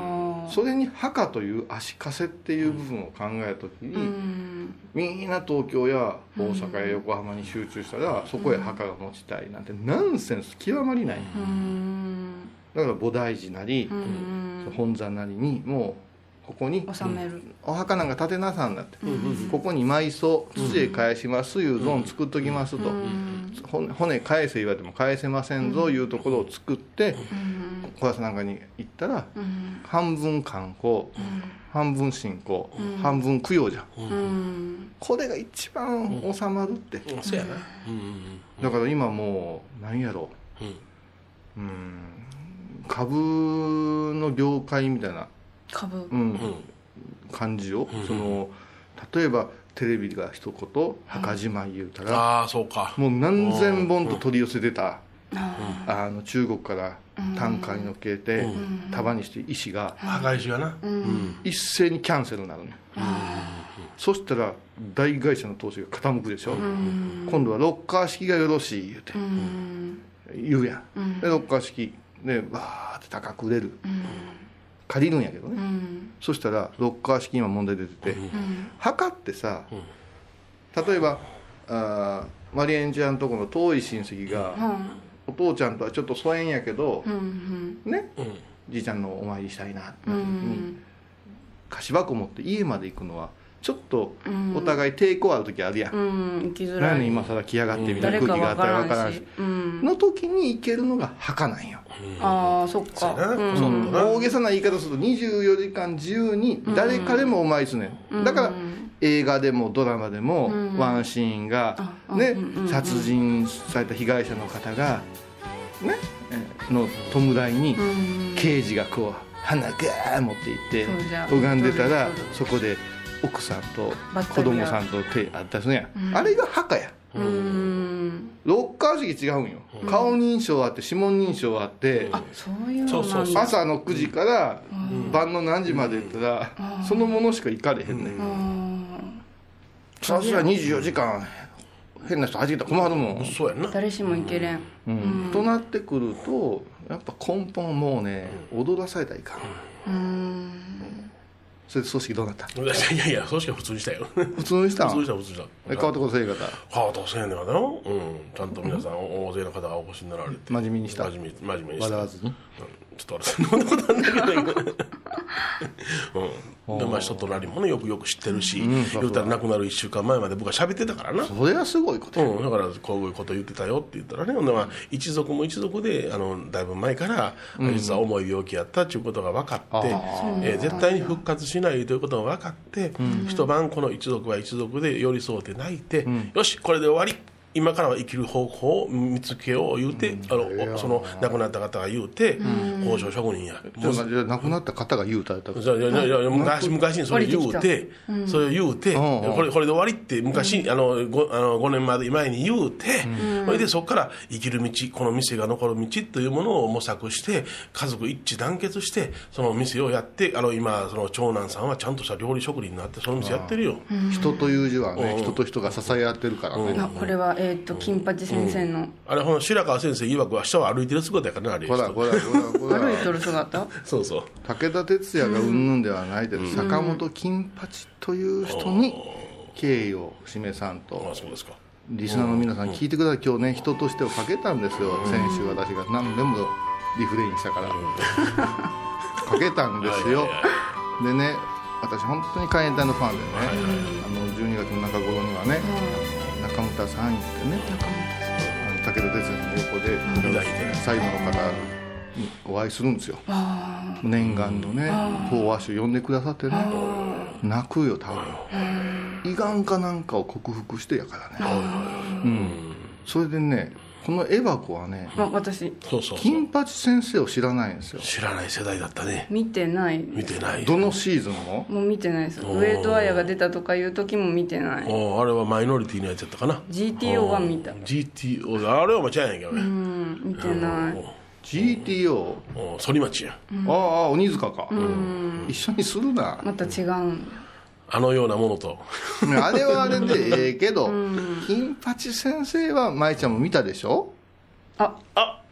それに墓という足かせっていう部分を考えた時に、みんな東京や大阪や横浜に集中したら、そこへ墓が持ちたいなんてナンセンス極まりない。だから菩提寺なり、本山なりにもうここに納めるお墓なんか建てなさんだって、ここに埋葬土へ返しますいうゾーン作っときますと、骨返せ言われても返せませんぞいうところを作って、小屋なんかに行ったら、半分観光、半分信仰、半分供養じゃん、これが一番収まるって、 そうやな、 だから今もう何やろう、株の業界みたいな株、 感じを、その例えばテレビが一言墓じまい言うたら、 そうか、 もう何千本と取り寄せてた、中国から担架に乗っけて束にして石が墓石がな、 一斉にキャンセルになるの、そしたら大会社の投資が傾くでしょ、今度はロッカー式がよろしい言うて、言うやん、でロッカー式でわーって高く売れる、借りるんやけどね、そしたらロッカー式には問題出てて、墓ってさ、例えばマリエンちゃんとこの遠い親戚が、お父ちゃんとはちょっと疎遠やけど、ね、じいちゃんのお参りしたいなってなった時に、菓子箱持って家まで行くのはちょっとお互い抵抗ある時あるやん、 行きづらい、 何今更来やがってみたいな空気があったら分からんし、の時に行けるのが墓なんよ。 そっか、 大げさな言い方すると24時間自由に誰かでもお参りするねん、だから映画でもドラマでもワンシーンがね、殺人された被害者の方がねの弔いに刑事がこう花ガー持っていって拝んでたら、そこで奥さんと子供さんと手あったりするやん、あれが墓や。ロッカー式違うんよ、顔認証あって指紋認証あって、 そういうのなんだ。 朝の9時から晩の何時まで行ったら、そのものしか行かれへんねん。さすが24時間変な人入ってきたら困るもん。 そうやな、 誰しも行けれん、 となってくるとやっぱ根本もうね、踊らされたらいかん。それで組織どうなった？ いや組織は普通にしたよ。 普通にしたん？ 普通にした。 変わったことせえ方？ 変わったことせえへんねんからな。ちゃんと皆さん大勢の方がお越しになられて、 真面目にした。 真面目にした。 笑わずに。 ちょっとそんなことはないけど。で人となりもねよく知ってるし、言うたら亡くなる1週間前まで僕は喋ってたからな。 それはすごいこと。 だからこういうこと言ってたよって言ったらね、一族も一族でだいぶ前から実は重い病気やったっていうことが分かって、絶対に復活しないということが分かって、一晩この一族は一族で寄り添うて泣いて、よしこれで終わり、今からは生きる方法を見つけよう言うて、その亡くなった方が言うて、交渉職人や。 じゃあ亡くなった方が言うたら昔にそれ言うて、それを言うて、これで終わりって昔5年前に言うて、それでそこから生きる道、この店が残る道というものを模索して、家族一致団結してその店をやって、今その長男さんはちゃんとした料理職人になってその店やってるよ。 人という字はね、人と人が支え合ってるからね。 これは金八先生の、 あれ白川先生曰くは下を歩いてる姿やからね、あれ。 ほら歩いてる姿。 そうそう、 武田鉄矢がうんぬんではないけど、坂本金八という人に敬意を示さんと。 そうですか。 リスナーの皆さん聞いてください。今日ね、人としてをかけたんですよ。先週私が何でもリフレインしたからかけたんですよ。でね、私本当に海援隊のファンでね、12月の中頃にはね、中村さん行ってね、武田鉄矢さんの横で最後の方にお会いするんですよ。念願のね法話集呼んでくださってね、泣くよ多分。胃がんかなんかを克服してやからね。それでね、このエバコはね、 私金八先生を知らないんですよ。 知らない世代だったね。 見てない。 どのシーズンももう見てないです。上戸彩が出たとかいう時も見てない。 あれはマイノリティのやつやったかな。 GTO は見た。 GTO あれは間違いないけどね。 見てない。 GTO 反町や。 鬼塚か。一緒にするな。 また違うんだ。 あのようなものとあれはあれでええけど、金八先生は舞ちゃんも見たでしょ。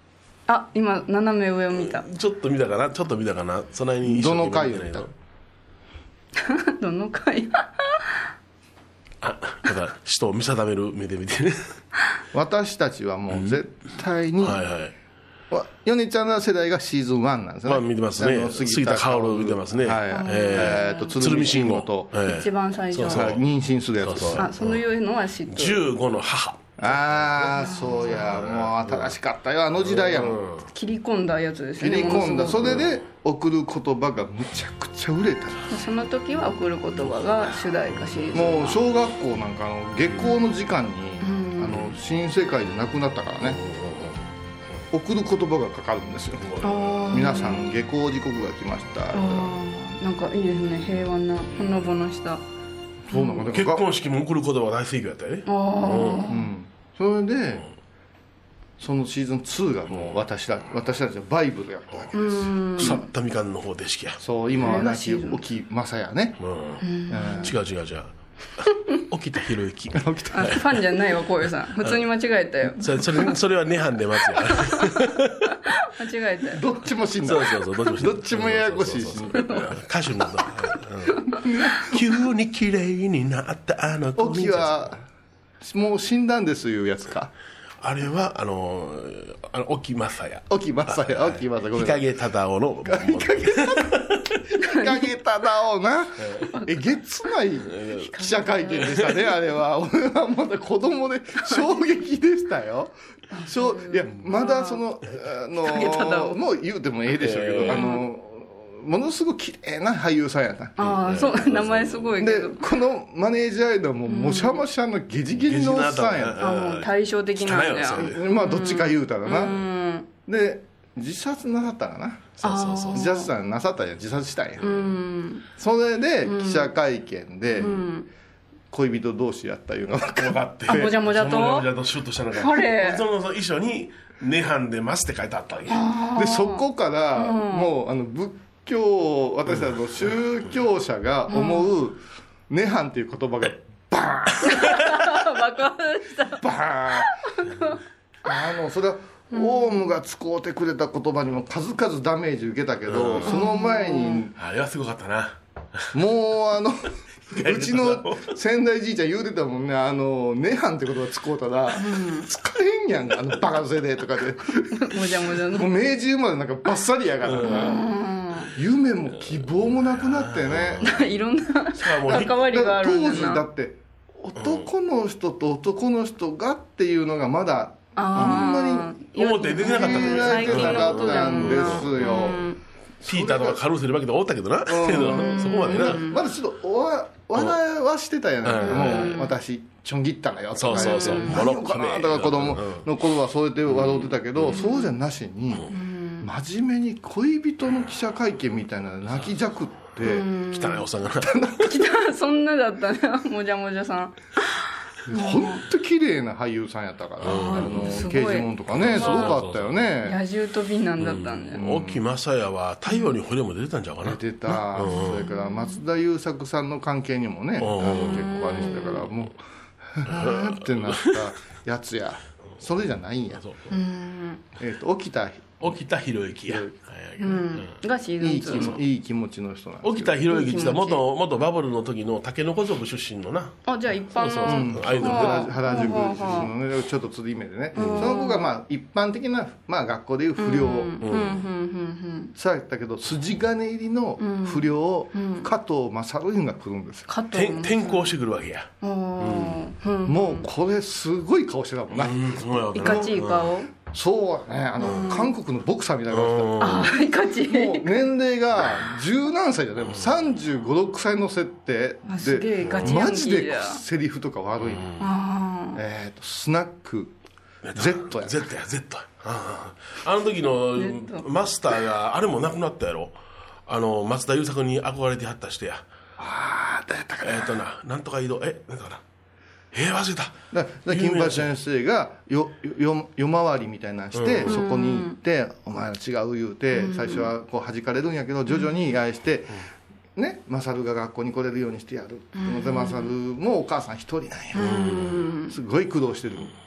あ、今斜め上を見た。 ちょっと見たかな、そんなに一生懸命どの回を見た？ どの回？ あ、だから人を見定める目で見てね。 私たちはもう絶対に、 はいはい。 米ちゃんの世代がシーズン1なんですね。 まあ見てますね。杉田薫見てますね。鶴見慎吾と一番最初。 妊娠するやつ。 そういうのは知ってる。 15の母。 ああ、そうや、もう新しかったよ、あの時代やもん。 切り込んだやつですね。 切り込んだ、それで送る言葉がむちゃくちゃ売れた。 その時は送る言葉が主題歌シリーズ。 もう小学校なんか下校の時間に、新世界でなくなったからね、送る言葉がかかるんですよ。皆さん下校時刻が来ました。 なんかいいですね、平和なほのぼのした。 そうなんか結婚式も送る言葉が大盛況やったよね。 それでそのシーズン2がもう私たちのバイブルやったわけです。 腐ったみかんの方で式や。 そう、今は亡き沖正也ね。 違う起きたひろゆき。 ファンじゃないわ、こういうさん。普通に間違えたよ。 それは涅槃で待つよ。 間違えたよ。 どっちも死んだ。 そうどっちもややこしいし。 歌手になった。急に綺麗になったあの子。 沖はもう死んだんですいうやつか。 あれは沖正也。 沖正也。 日陰忠夫の。 日陰忠夫な。げつない記者会見でしたね、あれは。俺はまだ子供で衝撃でしたよ。いや、まだもう言うてもええでしょうけど、ものすごく綺麗な俳優さんやな。 ああ、そう、名前すごいけど。 で、このマネージャーいうのはもうもしゃもしゃのゲジゲジのおっさんやな。 もう対照的なんだよ。 まあどっちか言うたらな。で、自殺なさったかな。自殺なさったんや、自殺したんや。それで記者会見で恋人同士やったいうのが分かって、 もじゃもじゃとシュッとしたのがその衣装に涅槃でますって書いてあったわけで、そこからもう仏教、私たちの宗教者が思う涅槃っていう言葉がバーン爆発したバーンそれはオウムが使うてくれた言葉にも数々ダメージ受けたけど、その前にあれはすごかったな。 もううちの先代じいちゃん言うてたもんね、涅槃って言葉使うたら使えんやん、バカせでとかでもじゃもじゃのもう明治生までなんかバッサリやからな、夢も希望もなくなってねいろんな関わりがあるんだな。 当時だって男の人と男の人がっていうのがまだあんまり表出てなかったんです最近なかったんですよ。 ピーターとかカルーセルわけでおったけどな、そこまでなまだちょっと笑わしてたやないか、もう私ちょん切ったのよとか言って何よかなとか子供の頃はそうやって笑ってたけど、そうじゃなしに真面目に恋人の記者会見みたいな泣きじゃくって汚いおっさんがなそんなだったね、もじゃもじゃさん本当綺麗な俳優さんやったから、刑事物とかね、すごかったよね。 野獣と美男だったんで、 沖正也は太陽にほれも出てたんちゃうかな。 出てた。それから松田優作さんの関係にもね、結構あれしたから、もうってなったやつや。それじゃないんや。 沖田博之やがシーズン2。 いい気持ちの人なんですよ。 沖田博之って元バブルの時の竹の子族出身のな。 あ、じゃあ一般のアイドルで原宿出身のね、ちょっと釣り目でね、その子がまあ一般的な学校でいう不良さあだけど筋金入りの不良加藤勝が来るんですよ。 転校してくるわけや。 もうこれすごい顔してたもんな。 いかちい顔。 そうね、韓国のボクサーみたいな顔してた。 いかち。 もう年齢が十何歳じゃない、35、6歳の設定で、マジでセリフとか悪い。スナック Z や。 Z あの時のマスターがあれもなくなったやろ。松田優作に憧れてはった人や。 誰やったかな。 なんとか移動なんだかな。忘れた。 金八先生が夜回りみたいなのしてそこに行って「お前ら違う」言うて最初はこう弾かれるんやけど徐々に愛してね、勝が学校に来れるようにしてやる。で勝もお母さん一人なんや。すごい苦労してる。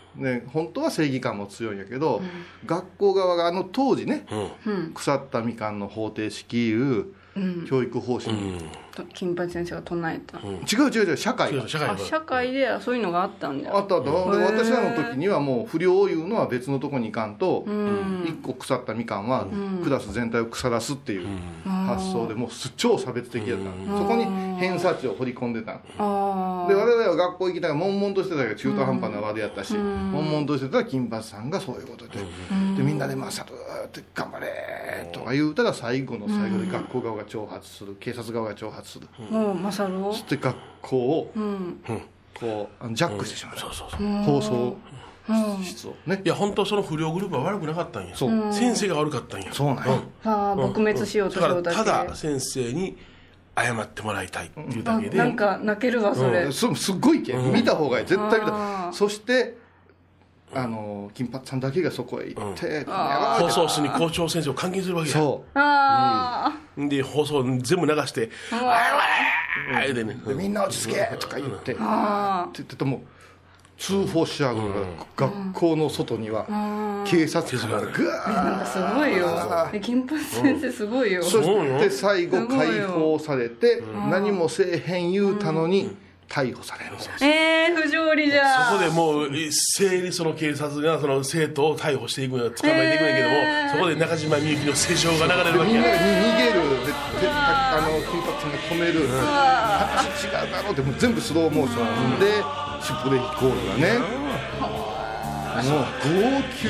ね、本当は正義感も強いんやけど、学校側が当時ね、腐ったみかんの方程式いう教育方針、 金八先生が唱えた、 違う社会が社会でそういうのがあったんだよ。 あった。で私らの時にはもう不良いうのは別のとこに行かんと、1個腐ったみかんはクラス全体を腐らすっていう発想でもう超差別的やった。そこに偏差値を掘り込んでた。で我々は学校行きたら悶々としてたけど中途半端な話でやったし、悶々としてたら金八さんがそういうことで、でみんなで「まさとって頑張れ」とか言うたら最後の最後で学校側が挑発する、警察側が挑発する。 マサルをそして学校をこうジャックしてしまう、放送室をね。 いや本当その不良グループは悪くなかったんや。先生が悪かったんや。 そうなんや。 撲滅しようとしようだけ。 ただ先生に謝ってもらいたいっていうだけで、 なんか泣けるわそれ。 すっごい見た方がいい、絶対見た。そして金八さんだけがそこへ行って放送室に校長先生を監禁するわけや。で放送全部流して「あれでね、 みんな落ち着け!」とか言ってって言ってとも通報し合う学校の外には警察官がグワーなんかすごいよ。金八先生すごいよ。 そして最後解放されて何もせえへん言うたのに逮捕される。 不条理じゃそこでもう整理その警察がその生徒を逮捕していくんや、捕まえていくんやけども、そこで中島みゆきの世情が流れるわけや。 みんなが逃げる金八さんが止める、話違うだろうってもう全部スローモーションでシュプレヒコールがね、もう号泣。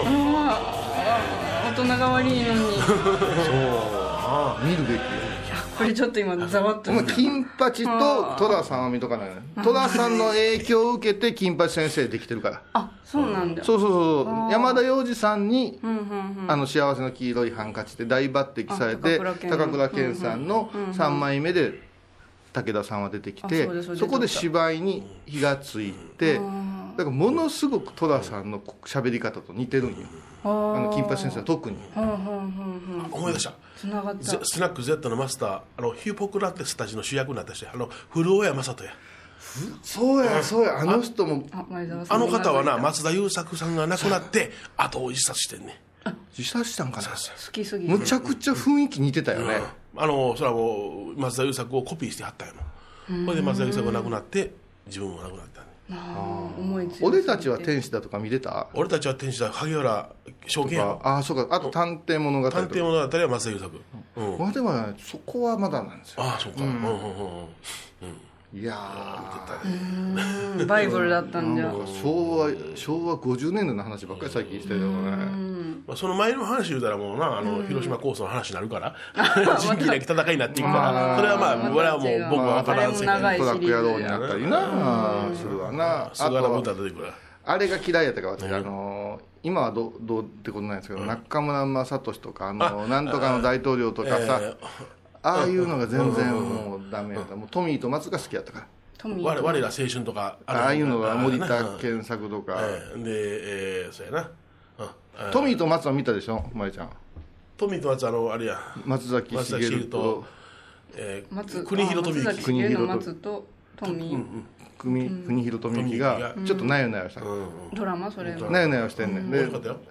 大人が悪いのにそう見るべきよ。 これちょっと今ざわっと金八と戸田さんは見とかない。戸田さんの影響を受けて金八先生できてるから。 そうなんだ。 そう山田洋次さんに幸せの黄色いハンカチで大抜擢されて、高倉健さんの3枚目で武田さんは出てきて、そこで芝居に火がついて、だからものすごく戸田さんの喋り方と似てるんよ。金八先生は特に。 思い出した。 つながった。 スナック Z のマスターヒポクラテスたちの主役になった人、古尾谷正人や。 そうやあの人も。 あの方はな松田優作さんが亡くなって後を自殺してんね。 自殺したんかな。 好きすぎむちゃくちゃ雰囲気似てたよね。 それはもう松田優作をコピーしてはったんやもん。それで松田優作が亡くなって自分も亡くなったね。 俺たちは天使だとか見てた？ 俺たちは天使だ、萩原証券や。 そうか。あと探偵物語。 探偵物語は松田優作。 まあでもそこはまだなんですよ。 そうか。 いやーバイブルだったんじゃ。 昭和50年代の話ばっかり最近してるよね。 その前の話言うたらもうな広島構想の話になるから仁義なき戦いになっていくから、それは俺はもう僕は分からんせんけど、 トラック野郎になったりなするわな。 菅原文太出てくる。 あれが嫌いやったから私今はどうってことないんですけど、中村雅俊とかなんとかの大統領とかさ、ああいうのが全然もうダメだった。もうトミーと松が好きやったから。 我ら青春とかああいうのが森田健作とかでそうやな。 トミーと松は見たでしょ、まりちゃん。 トミーと松あれや松崎しげると国広富之。 国広松とトミー国広富之がちょっとなよなよしたドラマ。それはなよなよしてんねん。で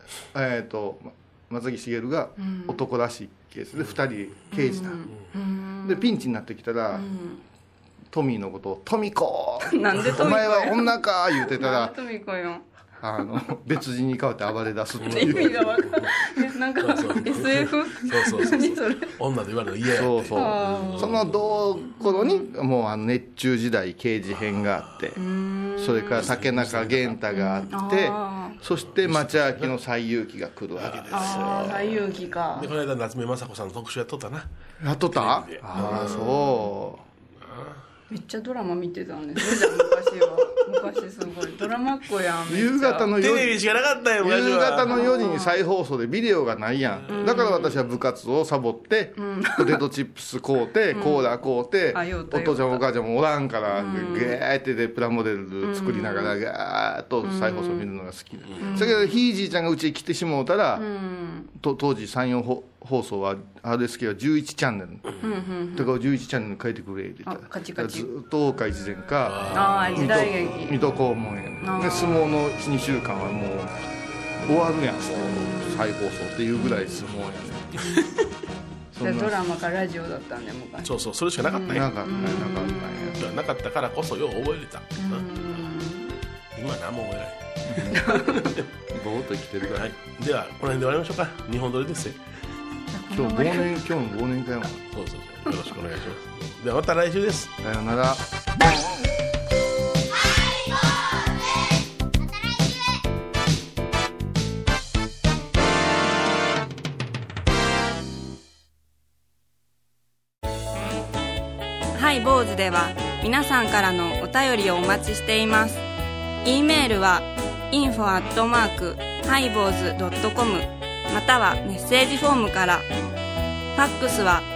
松崎しげるが男らしいケースで2人刑事だ。でピンチになってきたらトミーのことをトミコなんでトミコお前は女か言うてたらトミコよ別人に変わって暴れ出すっていう意味が分かる。なんか SF 何それ。 女で言われるの嫌やって。 その同頃にもう熱中時代刑事編があって、それから竹中源太があって、そして町明の西遊記が来るわけですよ。 西遊記か。 でこの間夏目雅子さんの特集やっとったな。 やっとった？そう。 めっちゃドラマ見てたんですね。じゃあ昔すごいドラマっ子やん。 夕方の4時テレビしかなかったよ。 夕方の4時に再放送でビデオがないやん。だから私は部活をサボってポテトチップス買うてコーラ買うて、お父ちゃんお母ちゃんもおらんからガーってでプラモデル作りながらガーッと再放送見るのが好きだ。それけどひいじいちゃんがうちに来てしもうたら当時山陽放送は RSK は11チャンネル、だから11チャンネルに変えてくれって言ったらカチカチずっと大岡越前か時代劇水戸黄門やで相撲の2週間はもう終わるやん再放送っていうぐらい相撲やねドラマかラジオだったんで昔。 そうそう、それしかなかったね。 なかったなかったからこそよう覚えれた。今何も覚えられない。 ぼーっと生きてるから、 はい、ではこの辺で終わりましょうか。2本撮りですよ。 今日の忘年会もそうそうそう、よろしくお願いします。ではまた来週です。 さようなら。 ハイボーズでは皆さんからのお便りをお待ちしています。 E メールは info@highboz.com またはメッセージフォームから。ファックスは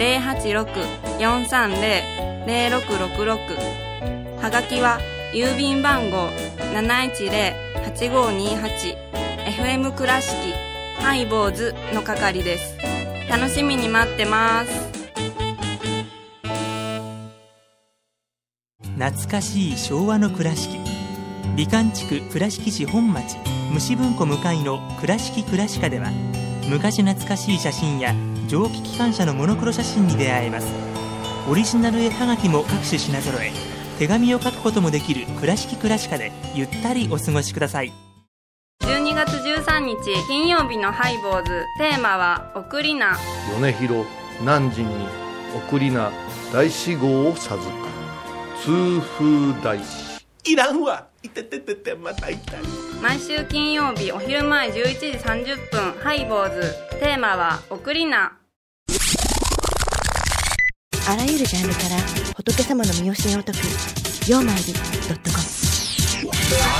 086-430-0666 はがきは郵便番号 710-8528 FM 倉敷ハイボーズの係です。楽しみに待ってます。 懐かしい昭和の倉敷、美観地区倉敷市本町虫文庫向かいの倉敷倉歯科では、昔懐かしい写真や蒸気機関車のモノクロ写真に出会えます。オリジナル絵はがきも各種品揃え、手紙を書くこともできる倉敷倉歯科でゆったりお過ごしください。 12月13日金曜日のハイボーズ、テーマは送りな。 米広南陣に送りな大志号を授か痛風大師いらんわ、いてててて、また痛い。 毎週金曜日お昼前11時30分ハイボーズ、テーマは送りな。 あらゆるジャンルから仏様の身教えを説く曜マイル.com